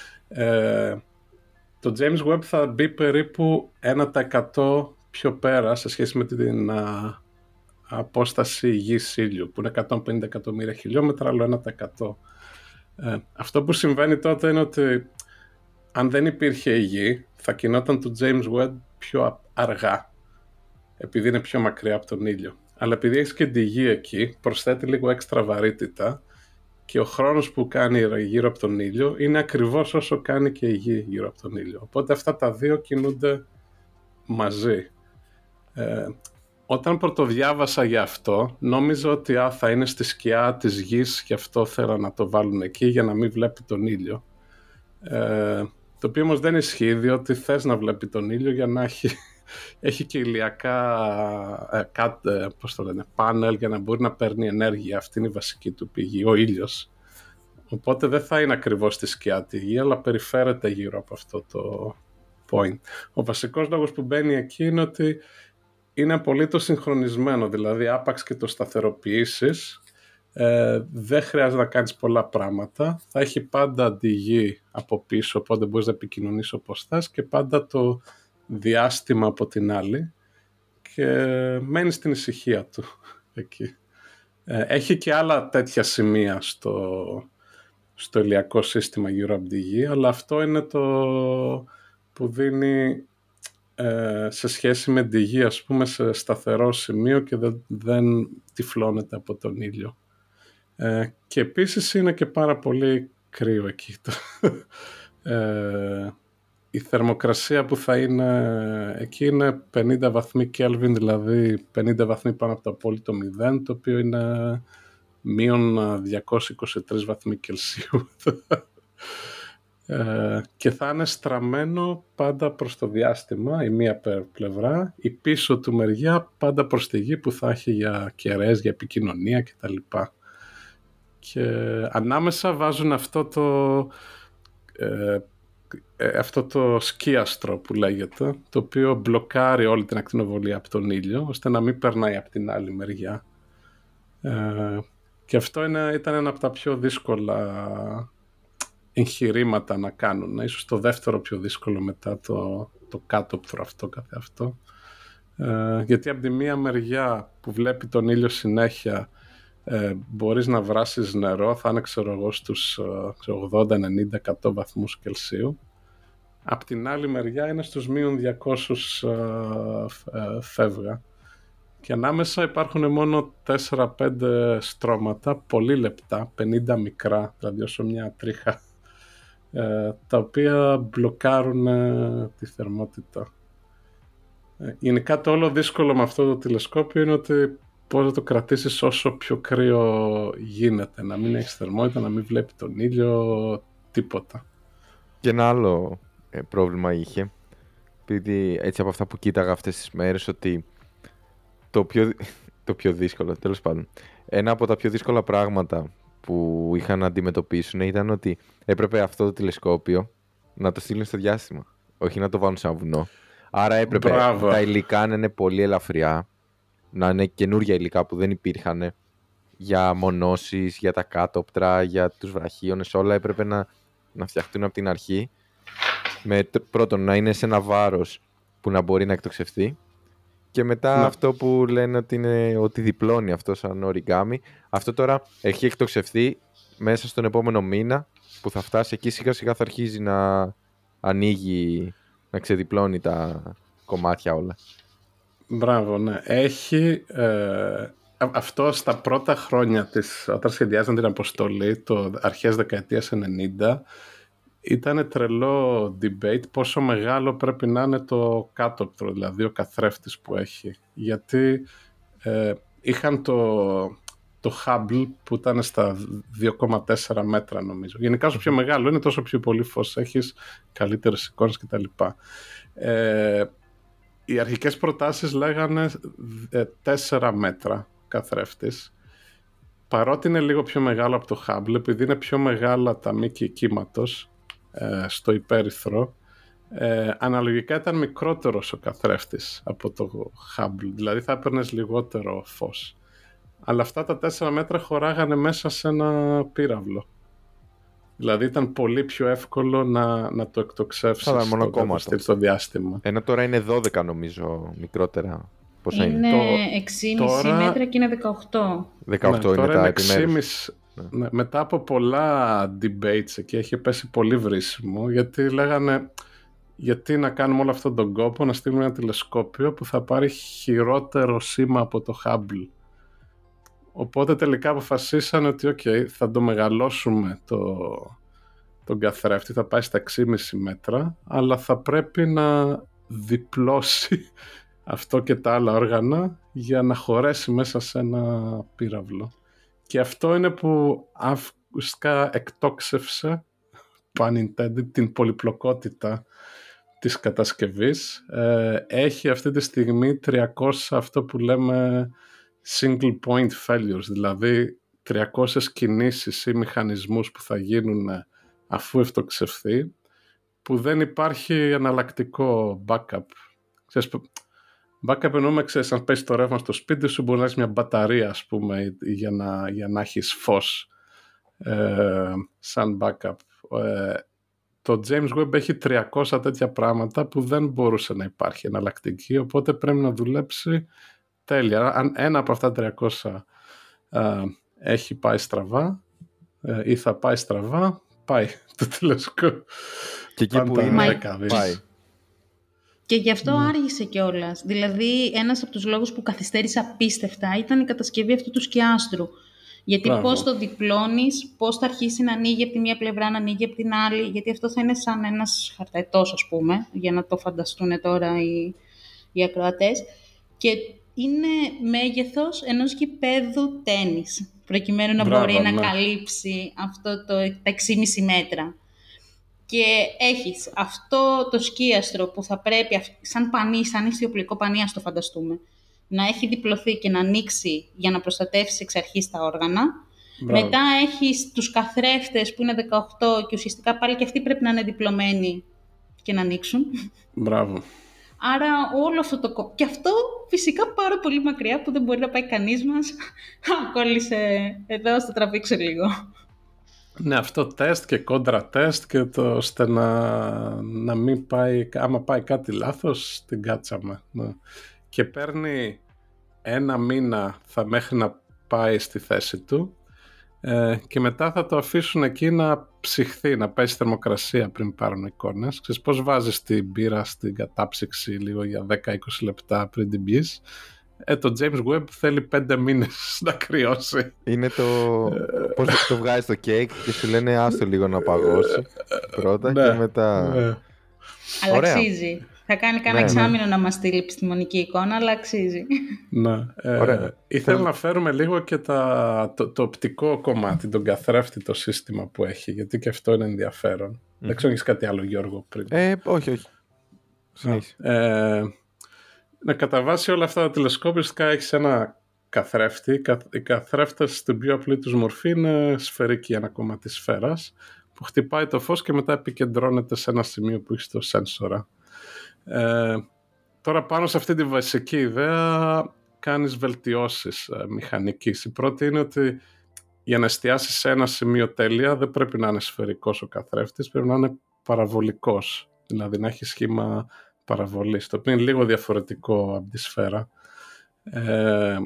Ε, το James Webb θα μπει περίπου ένα τοις εκατό πιο πέρα σε σχέση με την α, απόσταση Γης-Ήλιου που είναι εκατόν πενήντα εκατομμύρια χιλιόμετρα, άλλο ένα τοις εκατό. Ε, αυτό που συμβαίνει τότε είναι ότι αν δεν υπήρχε η Γη θα κινόταν το James Webb πιο αργά, επειδή είναι πιο μακριά από τον ήλιο. Αλλά επειδή έχεις και τη Γη εκεί, προσθέτει λίγο έξτρα βαρύτητα και ο χρόνος που κάνει γύρω από τον ήλιο είναι ακριβώς όσο κάνει και η Γη γύρω από τον ήλιο. Οπότε αυτά τα δύο κινούνται μαζί. Ε, όταν πρωτοδιάβασα για αυτό, νόμιζα ότι α, θα είναι στη σκιά της Γης, γι' αυτό θέλω να το βάλουν εκεί για να μην βλέπει τον ήλιο. Ε, το οποίο όμως δεν ισχύει, διότι θες να βλέπει τον ήλιο για να έχει, έχει και ηλιακά ε, κάτ, ε, πώς το λένε, πάνελ για να μπορεί να παίρνει ενέργεια. Αυτή είναι η βασική του πηγή, ο ήλιος. Οπότε δεν θα είναι ακριβώς στη σκιά τη Γη, αλλά περιφέρεται γύρω από αυτό το point. Ο βασικός λόγος που μπαίνει εκεί είναι ότι είναι απολύτως συγχρονισμένο, δηλαδή άπαξ και το σταθεροποιήσεις, Ε, δεν χρειάζεται να κάνεις πολλά πράγματα, θα έχει πάντα τη Γη από πίσω, οπότε μπορείς να επικοινωνείς όπως θες και πάντα το διάστημα από την άλλη και μένει στην ησυχία του εκεί. Ε, έχει και άλλα τέτοια σημεία στο, στο ηλιακό σύστημα γύρω από τη Γη, αλλά αυτό είναι το που δίνει ε, σε σχέση με τη Γη, ας πούμε, σε σταθερό σημείο και δεν, δεν τυφλώνεται από τον ήλιο. Ε, και επίσης είναι και πάρα πολύ κρύο εκεί. ε, η θερμοκρασία που θα είναι εκεί είναι πενήντα βαθμοί Κέλβιν, δηλαδή πενήντα βαθμοί πάνω από το απόλυτο μηδέν, το οποίο είναι μείον διακόσιοι είκοσι τρεις βαθμοί Κελσίου. ε, και θα είναι στραμμένο πάντα προς το διάστημα, η μία πλευρά, η πίσω του μεριά πάντα προς τη Γη που θα έχει για κεραίες, για επικοινωνία κτλ. Και ανάμεσα βάζουν αυτό το, ε, ε, αυτό το σκίαστρο που λέγεται, το οποίο μπλοκάρει όλη την ακτινοβολία από τον ήλιο, ώστε να μην περνάει από την άλλη μεριά. Ε, και αυτό είναι, ήταν ένα από τα πιο δύσκολα εγχειρήματα να κάνουν. Ίσως το δεύτερο πιο δύσκολο μετά το, το κάτωπτρο αυτό καθε αυτό. Ε, γιατί από τη μία μεριά που βλέπει τον ήλιο συνέχεια, Ε, μπορείς να βράσεις νερό, θα είναι ξέρω εγώ στους ογδόντα ενενήντα εκατό βαθμούς Κελσίου. Απ' την άλλη μεριά είναι στους μείον διακόσιους ε, ε, φεύγα. Και ανάμεσα υπάρχουν μόνο τέσσερα πέντε στρώματα, πολύ λεπτά, πενήντα μικρά, δηλαδή όσο μια τρίχα, ε, τα οποία μπλοκάρουν ε, τη θερμότητα. Ε, γενικά το όλο δύσκολο με αυτό το τηλεσκόπιο είναι ότι πώς να το κρατήσεις όσο πιο κρύο γίνεται. Να μην έχεις θερμότητα, να μην βλέπει τον ήλιο, τίποτα. Και ένα άλλο ε, πρόβλημα είχε, επειδή έτσι από αυτά που κοίταγα αυτές τις μέρες, ότι το πιο, το πιο δύσκολο, τέλος πάντων, ένα από τα πιο δύσκολα πράγματα που είχαν να αντιμετωπίσουν ήταν ότι έπρεπε αυτό το τηλεσκόπιο να το στείλουν στο διάστημα, όχι να το βάλουν σε ένα βουνό. Άρα έπρεπε Μπράβο. τα υλικά να είναι πολύ ελαφριά, να είναι καινούργια υλικά που δεν υπήρχαν για μονώσεις, για τα κάτωπτρα, για τους βραχίονες, όλα έπρεπε να, να φτιαχτούν από την αρχή. Με, πρώτον, να είναι σε ένα βάρος που να μπορεί να εκτοξευθεί, και μετά Ναι. αυτό που λένε ότι, είναι, ότι διπλώνει αυτό σαν οριγκάμι. Αυτό τώρα έχει εκτοξευθεί μέσα στον επόμενο μήνα, που θα φτάσει εκεί, σιγά σιγά θα αρχίζει να ανοίγει, να ξεδιπλώνει τα κομμάτια όλα. Μπράβο, ναι. Έχει ε, αυτό στα πρώτα χρόνια της, όταν σχεδιάζαν την αποστολή, το αρχές δεκαετίας ενενήντα, ήταν τρελό debate πόσο μεγάλο πρέπει να είναι το κάτωπτρο, δηλαδή ο καθρέφτης που έχει. Γιατί ε, είχαν το, το Hubble που ήταν στα δύο κόμμα τέσσερα μέτρα νομίζω. Γενικά όσο πιο μεγάλο είναι, τόσο πιο πολύ φως έχεις, καλύτερες εικόνες κτλ. Ε, οι αρχικές προτάσεις λέγανε τέσσερα μέτρα καθρέφτης. Παρότι είναι λίγο πιο μεγάλο από το Hubble, επειδή είναι πιο μεγάλα τα μήκη κύματος ε, στο υπέρυθρο, ε, αναλογικά ήταν μικρότερος ο καθρέφτης από το Hubble, δηλαδή θα έπαιρνες λιγότερο φως. Αλλά αυτά τα τέσσερα μέτρα χωράγανε μέσα σε ένα πύραυλο. Δηλαδή ήταν πολύ πιο εύκολο να, να το εκτοξεύσεις στο, στο διάστημα. Ένα τώρα είναι δώδεκα νομίζω μικρότερα. Πόσα είναι? Είναι έξι κόμμα πέντε τώρα... μέτρα και είναι δεκαοκτώ. δεκαοκτώ ναι, είναι τα επιμέρους. Ναι. Ναι, μετά από πολλά debates εκεί έχει πέσει πολύ βρίσιμο, γιατί λέγανε γιατί να κάνουμε όλο αυτόν τον κόπο να στείλουμε ένα τηλεσκόπιο που θα πάρει χειρότερο σήμα από το Hubble. Οπότε τελικά αποφασίσανε ότι okay, θα το μεγαλώσουμε το, τον καθρέφτη, θα πάει στα έξι κόμμα πέντε μέτρα, αλλά θα πρέπει να διπλώσει αυτό και τα άλλα όργανα για να χωρέσει μέσα σε ένα πύραυλο. Και αυτό είναι που ουσιαστικά εκτόξευσε, pun intended, την πολυπλοκότητα της κατασκευής. Ε, έχει αυτή τη στιγμή τριακόσια αυτό που λέμε single point failures, δηλαδή τριακόσιες κινήσεις ή μηχανισμούς που θα γίνουν αφού εκτοξευθεί, που δεν υπάρχει εναλλακτικό backup. Ξέρεις, backup εννοούμε, ξέρεις, αν πέσει το ρεύμα στο σπίτι σου, μπορεί να έχεις μια μπαταρία, ας πούμε, για να, για να έχεις φως ε, σαν backup. Ε, το James Webb έχει τριακόσια τέτοια πράγματα που δεν μπορούσε να υπάρχει εναλλακτική, οπότε πρέπει να δουλέψει τέλεια. Αν ένα από αυτά τριακόσια ε, έχει πάει στραβά ε, ή θα πάει στραβά, πάει το τηλεσκόπιο. Και εκεί που είναι, πάει. Και γι' αυτό ναι. άργησε κιόλας. Δηλαδή, ένας από τους λόγους που καθυστέρησε απίστευτα ήταν η κατασκευή αυτού του σκιάστρου. Γιατί Μπράβο. Πώς το διπλώνεις, πώς θα αρχίσει να ανοίγει από τη μία πλευρά, να ανοίγει από την άλλη, γιατί αυτό θα είναι σαν ένας χαρταετός, ας πούμε, για να το φανταστούν τώρα οι, οι ακροατές. Και είναι μέγεθος ενός γηπέδου τένις, προκειμένου να Μπράβο, μπορεί ναι. να καλύψει αυτό το, τα έξι κόμμα πέντε μέτρα. Και έχεις αυτό το σκίαστρο που θα πρέπει, σαν πανί, σαν ιστιοπλοϊκό πανί, ας το φανταστούμε, να έχει διπλωθεί και να ανοίξει για να προστατεύσει εξ αρχής τα όργανα. Μπράβο. Μετά έχεις τους καθρέφτες που είναι δεκαοκτώ και ουσιαστικά πάλι και αυτοί πρέπει να είναι διπλωμένοι και να ανοίξουν. Μπράβο. Άρα όλο αυτό το... Και αυτό φυσικά πάρα πολύ μακριά που δεν μπορεί να πάει κανείς μας. Κόλλησε εδώ, ας το τραβήξω λίγο. Ναι, αυτό τεστ και κόντρα τεστ και το ώστε να, να μην πάει, άμα πάει κάτι λάθος, την κάτσαμε. Ναι. Και παίρνει ένα μήνα θα μέχρι να πάει στη θέση του ε, και μετά θα το αφήσουν εκεί να ψυχθεί, να πάει στη θερμοκρασία πριν πάρουν εικόνες. Ξέρεις πώς βάζεις την μπύρα στην κατάψυξη λίγο για δέκα με είκοσι λεπτά πριν την πιείς. Ε, το James Webb θέλει πέντε μήνες να κρυώσει. Είναι το... πώς το βγάζεις το κέικ και σου λένε άστο λίγο να παγώσει πρώτα ναι, και μετά... Ναι. Αλλά αξίζει. Θα κάνει κάνα Ναι, εξάμηνο να μας στείλει επιστημονική εικόνα, αλλά αξίζει. Ναι. Ε, ήθελα να φέρουμε λίγο και τα, το, το οπτικό κομμάτι, τον καθρέφτη, το σύστημα που έχει, γιατί και αυτό είναι ενδιαφέρον. Mm. Δεν ξέρω, έχεις κάτι άλλο, Γιώργο, πριν? Ε, όχι, όχι. Συνέχισε. Ε, να κατά βάση όλα αυτά τα τηλεσκόπια, έχεις ένα καθρέφτη. Οι καθρέφτες στην πιο απλή τους μορφή είναι σφαιρική, ένα κομμάτι σφαίρας, που χτυπάει το φως και μετά επικεντρώνεται σε ένα σημείο που έχει το σένσορα. Ε, τώρα πάνω σε αυτή τη βασική ιδέα κάνεις βελτιώσεις ε, μηχανικής. Η πρώτη είναι ότι για να εστιάσεις σε ένα σημείο τέλεια δεν πρέπει να είναι σφαιρικός ο καθρέφτης, πρέπει να είναι παραβολικός, δηλαδή να έχει σχήμα παραβολής, το οποίο είναι λίγο διαφορετικό από τη σφαίρα. Ε,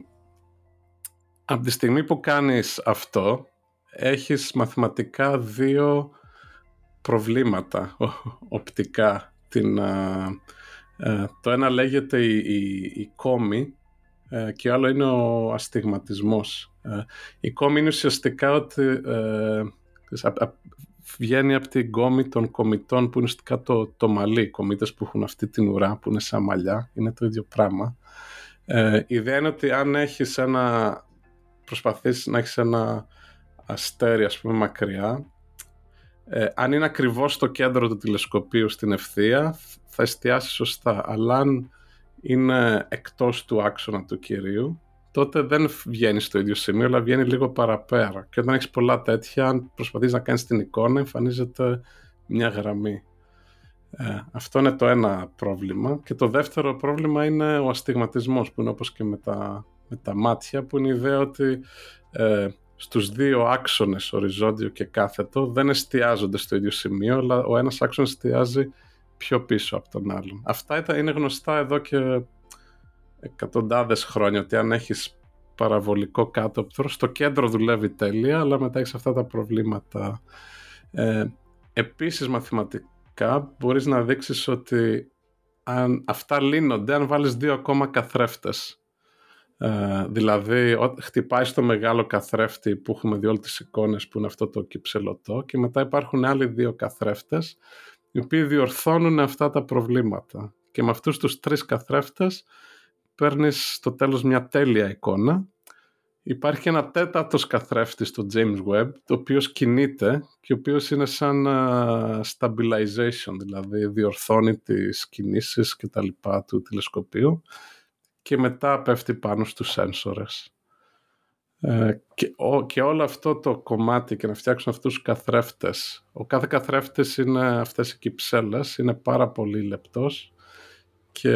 από τη στιγμή που κάνεις αυτό, έχεις μαθηματικά δύο προβλήματα οπτικά. Την, ε, ε, το ένα λέγεται η, η, η κόμη ε, και άλλο είναι ο αστιγματισμός. Ε, η κόμη είναι ουσιαστικά ότι ε, α, α, βγαίνει από την κόμη των κομιτών που είναι ουσιαστικά το, το μαλλί. Οι κομίτες που έχουν αυτή την ουρά που είναι σαν μαλλιά, είναι το ίδιο πράγμα. Ε, η ιδέα είναι ότι αν έχεις ένα, προσπαθείς να έχεις ένα αστέρι, ας πούμε, μακριά, ε, αν είναι ακριβώς στο κέντρο του τηλεσκοπίου στην ευθεία, θα εστιάσει σωστά. Αλλά αν είναι εκτός του άξονα του κυρίου, τότε δεν βγαίνει στο ίδιο σημείο, αλλά βγαίνει λίγο παραπέρα. Και όταν έχεις πολλά τέτοια, αν προσπαθείς να κάνεις την εικόνα, εμφανίζεται μια γραμμή. Ε, αυτό είναι το ένα πρόβλημα. Και το δεύτερο πρόβλημα είναι ο αστιγματισμός, που είναι όπως και με τα, με τα μάτια, που είναι η ιδέα ότι ε, στους δύο άξονες, οριζόντιο και κάθετο, δεν εστιάζονται στο ίδιο σημείο, αλλά ο ένας άξονας εστιάζει πιο πίσω από τον άλλον. Αυτά είναι γνωστά εδώ και εκατοντάδες χρόνια, ότι αν έχεις παραβολικό κάτωπτρο, στο κέντρο δουλεύει τέλεια, αλλά μετά έχεις αυτά τα προβλήματα. Ε, επίσης, μαθηματικά μπορείς να δείξεις ότι αν αυτά λύνονται αν βάλεις δύο ακόμα καθρέφτες. Ε, δηλαδή, ό, χτυπάει στο μεγάλο καθρέφτη που έχουμε δει όλες τις εικόνες, που είναι αυτό το κυψελωτό, και μετά υπάρχουν άλλοι δύο καθρέφτες οι οποίοι διορθώνουν αυτά τα προβλήματα. Και με αυτούς τους τρεις καθρέφτες παίρνεις στο τέλος μια τέλεια εικόνα. Υπάρχει ένα τέταρτος καθρέφτης στο James Webb, το οποίος κινείται και ο οποίος είναι σαν uh, stabilization, δηλαδή διορθώνει τις κινήσεις και τα λοιπά του τηλεσκοπίου και μετά πέφτει πάνω στους σένσορες. Ε, και, ο, και όλο αυτό το κομμάτι και να φτιάξουν αυτούς τους καθρέφτες, ο κάθε καθρέφτης είναι αυτές οι κυψέλες, είναι πάρα πολύ λεπτός και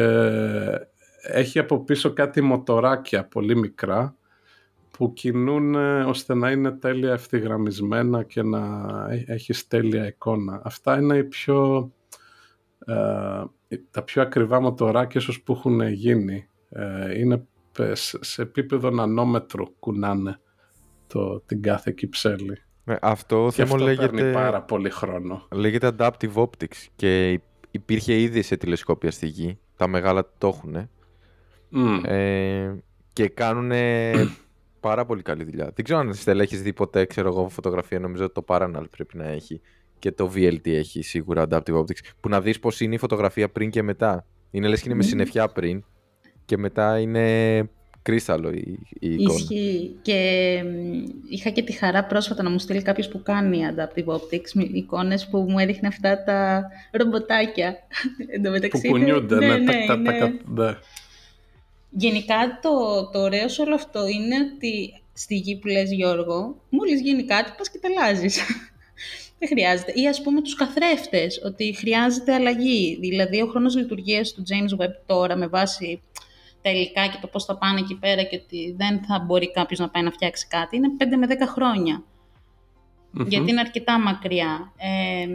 έχει από πίσω κάτι μοτοράκια πολύ μικρά που κινούν ώστε να είναι τέλεια ευθυγραμμισμένα και να έχει τέλεια εικόνα. Αυτά είναι οι πιο, ε, τα πιο ακριβά μοτοράκια ίσως που έχουν γίνει. Ε, είναι σε επίπεδο νανόμετρου κουνάνε το, την κάθε κυψέλη. Ε, αυτό και αυτό λέγεται, παίρνει πάρα πολύ χρόνο. Λέγεται adaptive optics και υπήρχε ήδη σε τηλεσκόπια στη Γη. Τα μεγάλα το έχουν. Mm. Ε, και κάνουν πάρα πολύ καλή δουλειά. Δεν ξέρω αν Στέλλα έχεις δει ποτέ, ξέρω εγώ, φωτογραφία, νομίζω ότι το Paranal πρέπει να έχει και το βι ελ τι έχει σίγουρα adaptive optics, που να δεις πως είναι η φωτογραφία πριν και μετά. Είναι λες και είναι mm. με συννεφιά πριν και μετά είναι κρίσταλο η, η εικόνα. Ισχύει. Και είχα και τη χαρά πρόσφατα να μου στείλει κάποιος που κάνει adaptive optics με εικόνες που μου έδειχνε αυτά τα ρομποτάκια. Που κουνιούνται. Ναι, ναι, ναι, τα, ναι. Τα, ναι. Γενικά το, το ωραίο σε όλο αυτό είναι ότι στη Γη που λες, Γιώργο, μόλις γίνει κάτι πας και τα αλλάζεις. Δεν χρειάζεται. Ή ας πούμε τους καθρέφτες, ότι χρειάζεται αλλαγή. Δηλαδή ο χρόνος λειτουργίας του James Webb τώρα με βάση τα υλικά και το πώς θα πάνε εκεί πέρα και ότι δεν θα μπορεί κάποιος να πάει να φτιάξει κάτι, είναι πέντε με δέκα χρόνια. Mm-hmm. Γιατί είναι αρκετά μακριά. Ε,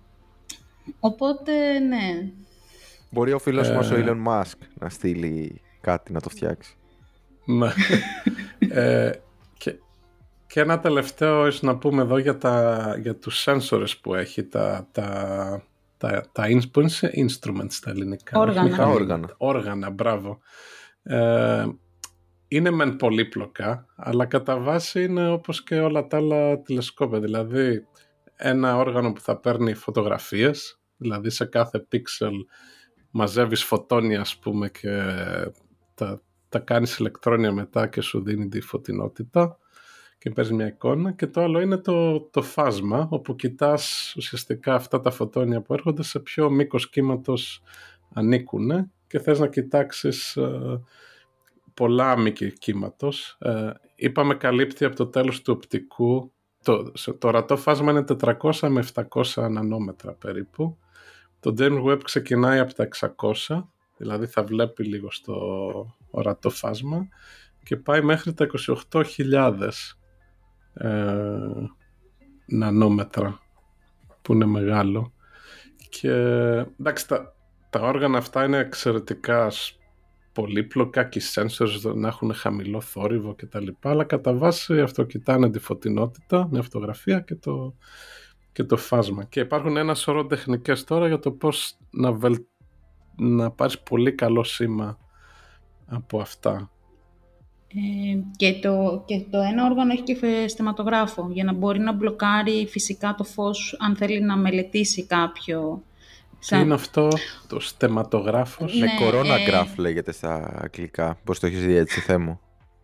οπότε, ναι. Μπορεί ο φίλος ε... μας ο Elon Musk να στείλει κάτι να το φτιάξει. Ναι. ε, και, και ένα τελευταίο ίσως να πούμε εδώ για, τα, για τους sensors που έχει, τα, τα, τα, τα instruments στα ελληνικά. Όργανα. Τα όργανα. Όργανα, μπράβο. Ε, είναι μεν πολύπλοκα, αλλά κατά βάση είναι όπως και όλα τα άλλα τηλεσκόπια. Δηλαδή ένα όργανο που θα παίρνει φωτογραφίες, δηλαδή σε κάθε πίξελ μαζεύεις φωτόνια, ας πούμε, και τα, τα κάνεις ηλεκτρόνια μετά και σου δίνει τη φωτεινότητα και παίρνεις μια εικόνα. Και το άλλο είναι το, το φάσμα, όπου κοιτάς ουσιαστικά αυτά τα φωτόνια που έρχονται σε ποιο μήκος κύματος ανήκουν και θες να κοιτάξεις ε, πολλά μήκη κύματος. Ε, είπαμε καλύπτει από το τέλος του οπτικού. Το, το ορατό φάσμα είναι τετρακόσια με επτακόσια νανόμετρα περίπου. Το James Webb ξεκινάει από τα εξακόσια, δηλαδή θα βλέπει λίγο στο ορατό φάσμα, και πάει μέχρι τα είκοσι οκτώ χιλιάδες ε, νανόμετρα, που είναι μεγάλο. Και εντάξει, τα, τα όργανα αυτά είναι εξαιρετικά πολύπλοκα και οι sensors να έχουν χαμηλό θόρυβο και τα λοιπά, αλλά κατά βάση αυτό κοιτάνε τη φωτεινότητα με φωτογραφία και το, και το φάσμα. Και υπάρχουν ένα σωρό τεχνικές τώρα για το πώς να, βελ... να πάρεις πολύ καλό σήμα από αυτά. Ε, και, το, και το ένα όργανο έχει και στεματογράφο για να μπορεί να μπλοκάρει φυσικά το φως αν θέλει να μελετήσει κάποιο. Τι είναι αυτό το στεματογράφος? Ναι, κορώνα ε... graph λέγεται στα αγγλικά. Πώς το έχεις δει έτσι, Θέμο?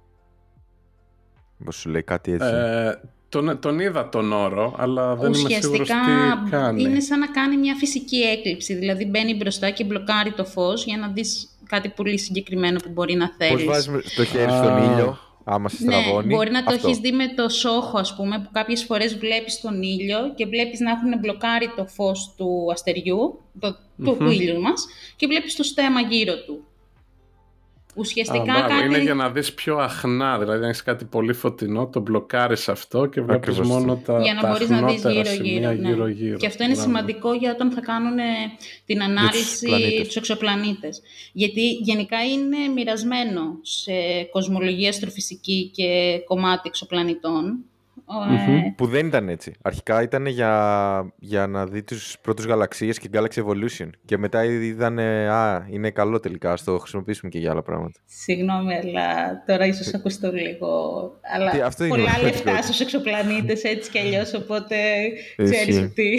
Πώς σου λέει κάτι έτσι? Ε, τον, τον είδα τον όρο, αλλά δεν είμαι σίγουρος τι κάνει. Είναι σαν να κάνει μια φυσική έκλειψη. Δηλαδή μπαίνει μπροστά και μπλοκάρει το φως για να δεις κάτι πολύ συγκεκριμένο που μπορεί να θέλεις. Πώς βάζεις το χέρι στον ήλιο, άμα σε στραβώνει? Ναι, μπορεί να το αυτό. έχεις δει με το σόχο, ας πούμε, που κάποιες φορές βλέπεις τον ήλιο και βλέπεις να έχουν μπλοκάρει το φως του αστεριού, το, mm-hmm. του, του ήλιου μας, και βλέπεις το στέμμα γύρω του. Ουσιαστικά Α, κάτι... είναι για να δεις πιο αχνά, δηλαδή αν έχεις κάτι πολύ φωτεινό, το μπλοκάρεις αυτό και βλέπεις Ακριβώς. μόνο τα, για να τα μπορείς να δεις γύρω-γύρω. Ναι. γύρω-γύρω. Και αυτό είναι Μπράβο. σημαντικό για όταν θα κάνουν την ανάλυση τους εξωπλανήτες. Γιατί γενικά είναι μοιρασμένο σε κοσμολογία, αστροφυσική και κομμάτι εξωπλανητών. Mm-hmm. Που δεν ήταν έτσι. Αρχικά ήταν για, για να δει τους πρώτους γαλαξίες και Galaxy Evolution. Και μετά είδανε, α, είναι καλό τελικά, ας το χρησιμοποιήσουμε και για άλλα πράγματα. Συγγνώμη, αλλά τώρα ίσως ακουστώ λίγο. Αλλά τι, αυτό πολλά είναι λεφτά στους εξωπλανήτες έτσι κι αλλιώς, οπότε ξέρεις ότι...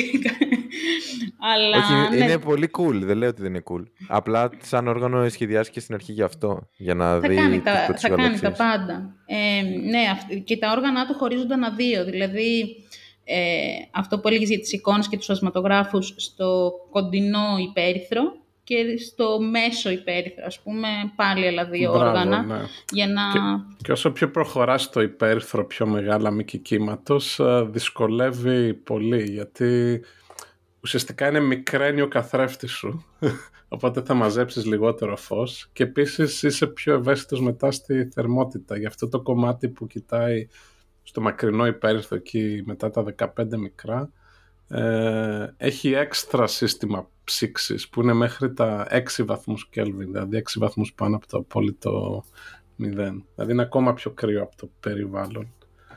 αλλά, Όχι, ναι. είναι πολύ cool, δεν λέω ότι δεν είναι cool. Απλά σαν όργανο σχεδιάστηκε στην αρχή γι' αυτό, για να θα δει κάνει τις τα, πρώτες θα γαλαξίες. κάνει τα πάντα. Ε, ναι, και τα όργανα του χωρίζονται ανά δύο. Δηλαδή, ε, αυτό που έλεγες για τις εικόνες και τους ασματογράφους στο κοντινό υπέρυθρο και στο μέσο υπέρυθρο, ας πούμε, πάλι άλλα δύο Μπράβο, όργανα. Ναι. Για να... και, και όσο πιο προχωράς στο υπέρυθρο, πιο μεγάλα μήκη κύματος, δυσκολεύει πολύ, γιατί ουσιαστικά είναι μικραίνει ο καθρέφτης σου, οπότε θα μαζέψεις λιγότερο φως και επίσης είσαι πιο ευαίσθητος μετά στη θερμότητα. Γι' αυτό το κομμάτι που κοιτάει στο μακρινό υπέρυθρο εκεί μετά τα δεκαπέντε μικρά, ε, έχει έξτρα σύστημα ψήξης που είναι μέχρι τα έξι βαθμούς Κέλβιν, δηλαδή έξι βαθμούς πάνω από το απόλυτο μηδέν. Δηλαδή είναι ακόμα πιο κρύο από το περιβάλλον.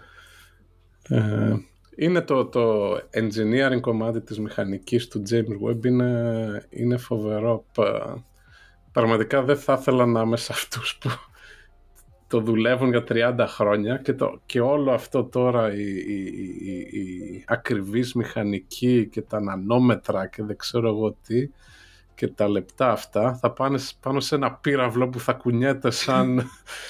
Ε, είναι το, το engineering κομμάτι της μηχανικής του James Webb είναι, είναι φοβερό. Πραγματικά δεν θα ήθελα να είμαι σε αυτούς που το δουλεύουν για τριάντα χρόνια και, το, και όλο αυτό τώρα η, η, η, η ακριβής μηχανική και τα νανόμετρα και δεν ξέρω εγώ τι και τα λεπτά αυτά θα πάνε πάνω σε ένα πύραυλο που θα κουνιέται σαν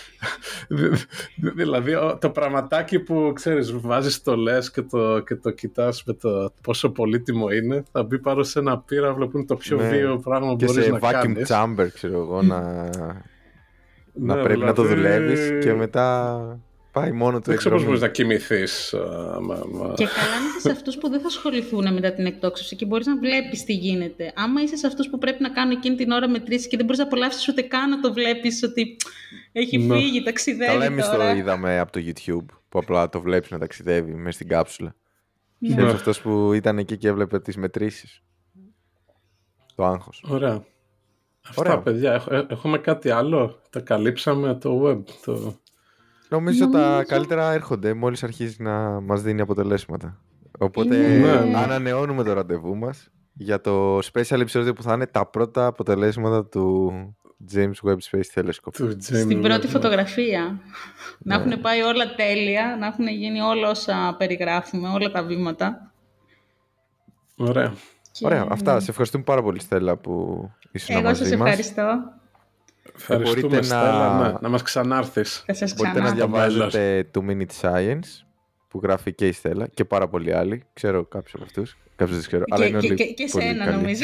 δηλαδή το πραγματάκι που ξέρεις βάζεις το λες και το, και το κοιτάς με το πόσο πολύτιμο είναι, θα μπει πάνω σε ένα πύραυλο που είναι το πιο ναι. βίαιο πράγμα που μπορείς να κάνεις. Και σε vacuum chamber ξέρω εγώ να... να ναι, πρέπει δηλαδή... να το δουλεύεις και μετά πάει μόνο το δεν ξέρω πώς μπορείς να κοιμηθείς. Μα, μα... Και καλά είσαι σε αυτούς που δεν θα ασχοληθούν μετά την εκτόξευση και μπορείς να βλέπεις τι γίνεται. Άμα είσαι σε αυτούς που πρέπει να κάνουν εκείνη την ώρα μετρήσεις και δεν μπορείς να απολαύσεις ούτε καν να το βλέπεις ότι έχει φύγει, ταξιδεύει. Καλά, εμείς τώρα. το είδαμε από το YouTube που απλά το βλέπεις να ταξιδεύει μέσα στην κάψουλα. Ναι. Ξέρεις αυτός που ήταν εκεί και έβλεπε τις μετρήσεις. Το άγχος. Ωραία. Αυτά, Ωραία. παιδιά, έχ, έχουμε κάτι άλλο. Τα καλύψαμε το web. Το... Νομίζω mm. τα καλύτερα έρχονται μόλις αρχίζει να μας δίνει αποτελέσματα. Οπότε mm. ανανεώνουμε το ραντεβού μας για το special επεισόδιο που θα είναι τα πρώτα αποτελέσματα του James Webb Space Telescope. Του Στην James πρώτη Webb. φωτογραφία. Να έχουν πάει όλα τέλεια, να έχουν γίνει όλα όσα περιγράφουμε, όλα τα βήματα. Ωραία. Και... Ωραία, αυτά. Σε ευχαριστούμε πάρα πολύ, Στέλλα, που ήσουν Εγώ μαζί σας μας. ευχαριστώ. Ευχαριστούμε, μπορείτε Στέλλα, να- ναι, να μας ξανάρθεις. Θα σας Μπορείτε να ξανά. διαβάζετε το Minute Science που γράφει και η Στέλλα και πάρα πολλοί άλλοι. Ξέρω κάποιους από αυτούς. Κάποιους δεν ξέρω. Αλλά Και, είναι και, όλοι και, και πολύ σένα, καλοί. νομίζω.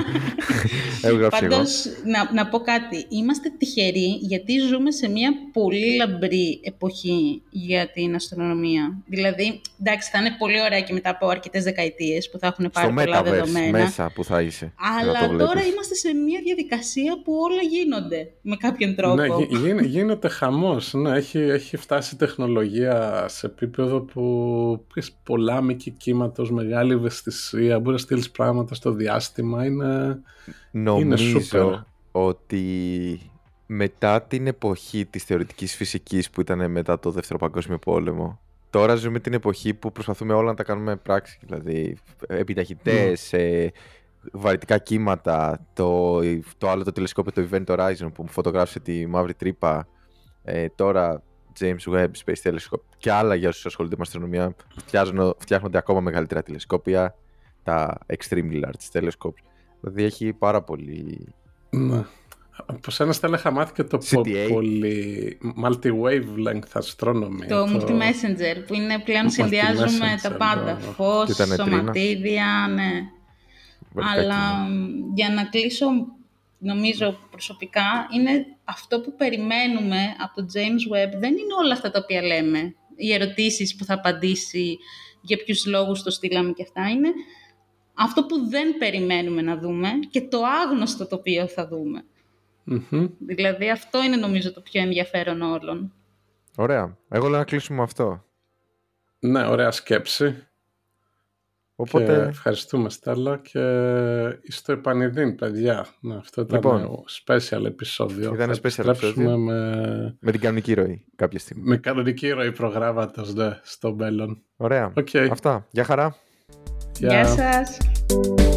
Έχω γράψει εγώ. Πάντως, να, να πω κάτι. Είμαστε τυχεροί γιατί ζούμε σε μια πολύ λαμπρή εποχή για την αστρονομία. Δηλαδή, εντάξει, θα είναι πολύ ωραία και μετά από αρκετές δεκαετίες που θα έχουν πάρει Στο πολλά Metaverse δεδομένα. μέσα που θα είσαι. Αλλά να το βλέπεις. τώρα είμαστε σε μια διαδικασία που όλα γίνονται με κάποιον τρόπο. Ναι, γι, γι, γίνεται χαμός. Ναι, έχει, έχει φτάσει η τεχνολογία σε επίπεδο που πεις, πολλά μήκη κύματος, μεγάλη ευαισθησία, μπορεί να στείλεις πράγματα στο διάστημα. Είναι, Νομίζω super. ότι μετά την εποχή της θεωρητικής φυσικής που ήταν μετά το Δεύτερο Παγκόσμιο Πόλεμο, τώρα ζούμε την εποχή που προσπαθούμε όλα να τα κάνουμε πράξη. Δηλαδή, επιταχυτές, ε, βαρυτικά κύματα, το, το άλλο το τηλεσκόπιο, το Event Horizon που μου φωτογράφησε τη μαύρη τρύπα, ε, τώρα James Webb Space Telescope και άλλα για όσους ασχολούνται με αστρονομία, φτιάχνονται, φτιάχνονται ακόμα μεγαλύτερα τηλεσκόπια, τα Extremely Large Telescopes. Δηλαδή έχει πάρα πολύ... ναι. Από σένα, Στέλλα, είχα μάθει και το σι τι έι. πολύ multi-wavelength astronomy. Το multi-messenger που είναι πλέον συνδυάζουμε τα πάντα. ναι. Φως, Και τα νετρίνα. σωματίδια, ναι. βαρυτικά Αλλά κύματα. για να κλείσω, νομίζω προσωπικά, είναι αυτό που περιμένουμε από το James Webb δεν είναι όλα αυτά τα οποία λέμε. Οι ερωτήσεις που θα απαντήσει, για ποιους λόγους το στείλαμε και αυτά, είναι αυτό που δεν περιμένουμε να δούμε και το άγνωστο το οποίο θα δούμε. Mm-hmm. Δηλαδή αυτό είναι νομίζω το πιο ενδιαφέρον όλων. Ωραία. Εγώ λέω να κλείσουμε με αυτό. Ναι, ωραία σκέψη. Οπότε, Και ευχαριστούμε, Στέλλα, και στο επανειδήν, παιδιά. Ναι, αυτό ήταν Λοιπόν, special επεισόδιο. ήταν Θα special επιστρέψουμε επεισόδιο. με, με την κανονική ροή κάποια στιγμή. με κανονική ροή προγράμματος, ναι, στο μέλλον. Ωραία. Okay. Αυτά. Γεια χαρά. Γεια σας!